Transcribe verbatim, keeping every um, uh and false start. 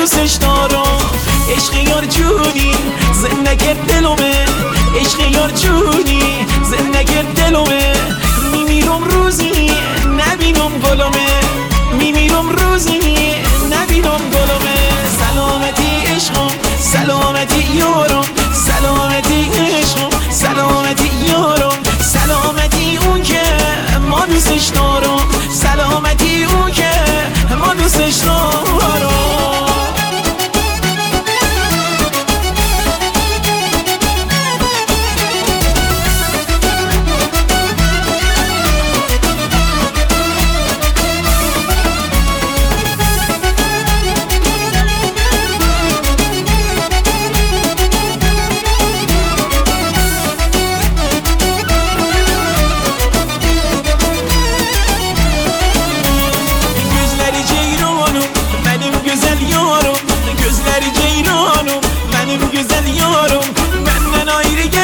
دوستش دارم. عشق یار جونی زندگی دلمه، عشق یار جونی زندگی دلمه. میمیرم روزی نبینم گلمه، میمیرم روزی نبینم گلمه. سلامتی عشقم، سلامتی یارم، سلامتی عشقم، سلامتی یارم، سلامتی اون که ما دوستش دارم، سلامتی اون که ما دوستش دارم. Gözleri ceyranım, benim güzel yarım, benden ayrı